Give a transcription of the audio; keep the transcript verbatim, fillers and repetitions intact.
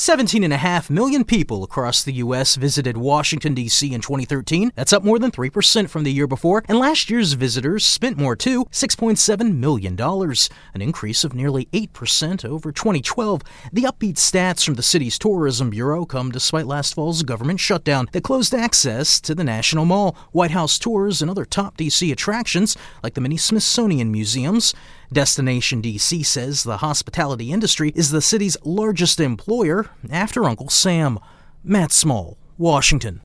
seventeen point five million people across the U S visited Washington, D C in twenty thirteen. That's up more than three percent from the year before, and last year's visitors spent more too, six point seven million dollars, an increase of nearly eight percent over twenty twelve. The upbeat stats from the city's tourism bureau come despite last fall's government shutdown that closed access to the National Mall, White House tours, and other top D C attractions like the many Smithsonian museums. Destination D C says the hospitality industry is the city's largest employer after Uncle Sam. Matt Small, Washington.